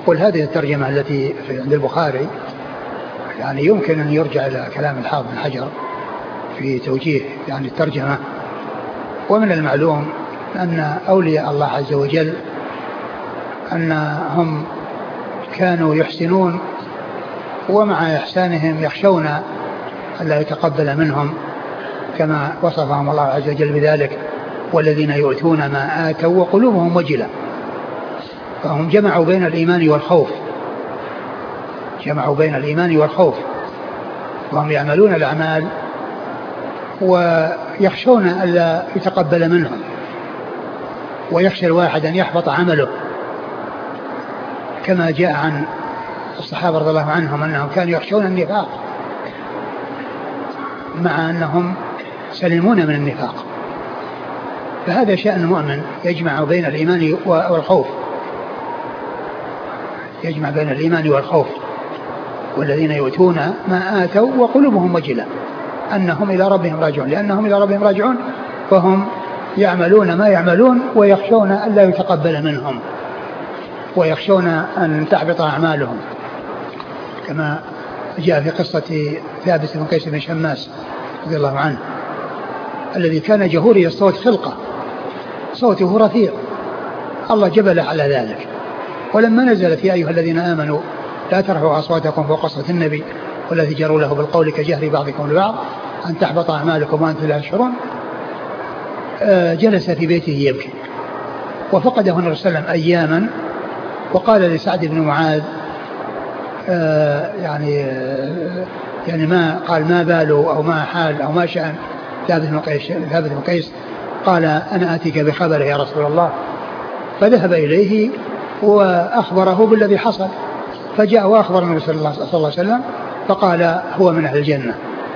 أقول هذه الترجمة التي عند البخاري يعني يمكن أن يرجع إلى كلام الحافظ بن حجر في توجيه يعني الترجمة. ومن المعلوم أن أولياء الله عز وجل أنهم كانوا يحسنون ومع إحسانهم يخشون ألا يتقبل منهم كما وصفهم الله عز وجل بذلك والذين يؤتون ما آتوا وقلوبهم وجلة. فهم جمعوا بين الإيمان والخوف، جمعوا بين الإيمان والخوف، وهم يعملون الأعمال ويخشون ألا يتقبل منهم، ويخشى الواحد أن يحبط عمله كما جاء عن الصحابة رضي الله عنهم أنهم كانوا يخشون النفاق مع أنهم سلمون من النفاق. فهذا شأن المؤمن يجمع بين الإيمان والخوف، يجمع بين الإيمان والخوف. والذين يؤتون ما آتوا وقلوبهم وجلة أنهم إلى ربهم راجعون، لأنهم إلى ربهم راجعون فهم يعملون ما يعملون ويخشون أن لا يتقبل منهم ويخشون أن تحبط أعمالهم، كما جاء في قصة ثابت بن قيس بن شماس رضي الله عنه الذي كان جهوري الصوت خلقة، صوته رفيع، الله جبله على ذلك. ولما نزلت يا أيها الذين آمنوا لا ترفعوا أصواتكم فوق صوت النبي ولا تجهروا له بالقول كجهر بعضكم لبعض أن تحبط أعمالكم وأنتم لا تشعرون، جلس في بيته يبكي. وفقده النبي صلى الله عليه وسلم أياما وقال لسعد بن معاذ يعني ما قال ما باله أو ما حال أو ما شأن ثابت بن قيس، قال أنا آتيك بخبره يا رسول الله. فذهب إليه وأخبره بالذي حصل، فجاء وأخبر النبي صلى الله عليه وسلم فقال هو من أهل الجنة.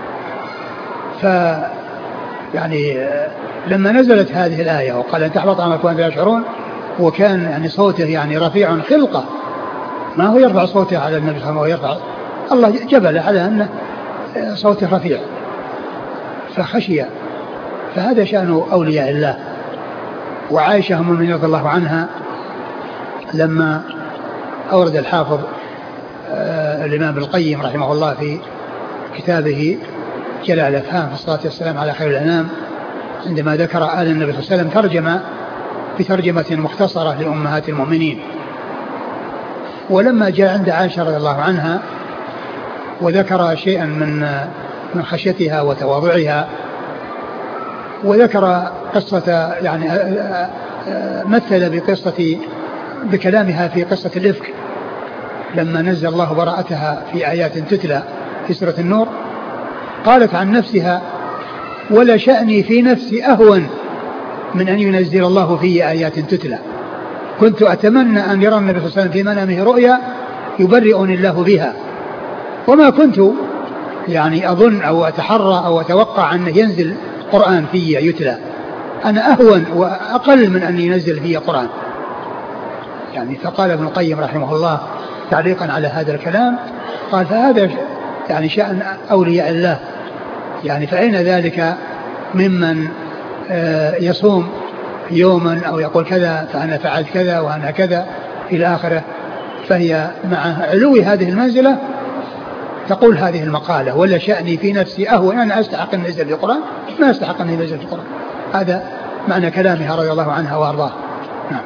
يعني لما نزلت هذه الآية وقال أن تحبط أعمالكم وأنتم لا تشعرون، وكان يعني صوته يعني رفيع خلقة، ما هو يرفع صوته على النبي صلى الله عليه وسلم، يرفع الله جبل على أن صوته رفيع فخشي. فهذا شأن أولياء الله. وعائشة أم المؤمنين رضي الله عنها لما أورد الحافظ الإمام ابن القيم رحمه الله في كتابه جلع الأفهام في الصلاة والسلام على خير الأنام عندما ذكر آل النبي صلى الله عليه وسلم ترجم بترجمة مختصرة لأمهات المؤمنين. ولما جاء عند عائشة رضي الله عنها وذكر شيئا من خشيتها وتواضعها وذكر قصة يعني مثل بكلامها في قصة الإفك لما نزل الله براءتها في آيات تتلى في سورة النور، قالت عن نفسها ولا شأني في نفسي أهون من أن ينزل الله في آيات تتلى، كنت أتمنى أن يرى النبي صلى الله عليه وسلم في منامه رؤيا يبرئني الله بها، وما كنت يعني أظن أو أتحرى أو أتوقع أن ينزل قرآن في يتلى، أنا أهون وأقل من أن ينزل في قرآن يعني. فقال ابن القيم رحمه الله تعليقا على هذا الكلام قال فهذا يعني شأن أولياء الله يعني، فأين ذلك ممن يصوم يوما أو يقول كذا فأنا فعلت كذا وأنا كذا إلى آخره. فهي مع علو هذه المنزلة تقول هذه المقالة ولا شأني في نفسي أهون، أنا أستحق أن ينزل في القرآن ما أستحق أن ينزل في القرآن. هذا معنى كلامها رضي الله عنها وأرضاها. نعم.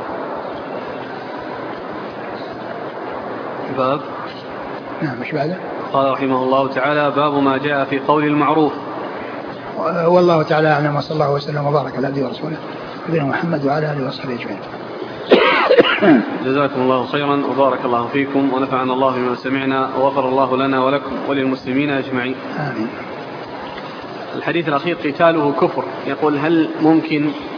باب. نعم مش بعده. قال رحمه الله تعالى باب ما جاء في قول المعروف. والله تعالى أعلم وصلى الله وسلم وبارك على عبده ورسوله نبينا محمد وعلى آله وصحبه أجمعين. جزاكم الله خيرا وبارك الله فيكم ونفعنا الله بما سمعنا وغفر الله لنا ولكم وللمسلمين أجمعين. آمين. الحديث الأخير قتاله كفر، يقول هل ممكن